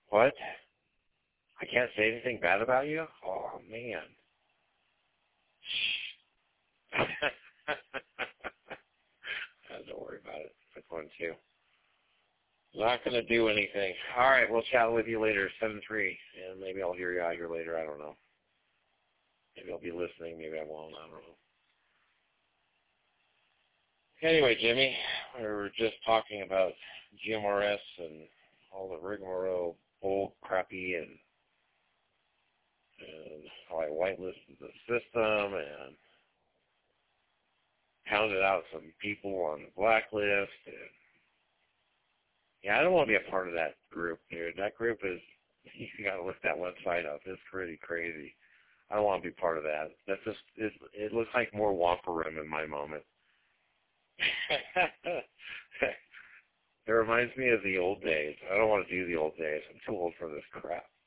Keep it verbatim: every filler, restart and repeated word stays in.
What? I can't say anything bad about you? Oh, man. Shh. Don't worry about it. Quick one, too. Not going to do anything. All right, we'll chat with you later, seven three, and maybe I'll hear you out here later. I don't know. Maybe I'll be listening. Maybe I won't. I don't know. Anyway, Jimmy, we were just talking about G M R S and all the rigmarole, bull crappy, and, and how I whitelisted the system and pounded out some people on the blacklist. And yeah, I don't want to be a part of that group, dude. That group is, you got to look that website up. It's pretty crazy. I don't want to be part of that. That's just, it, it looks like more Wampa Room in my moment. It reminds me of the old days. I don't want to do the old days. I'm too old for this crap.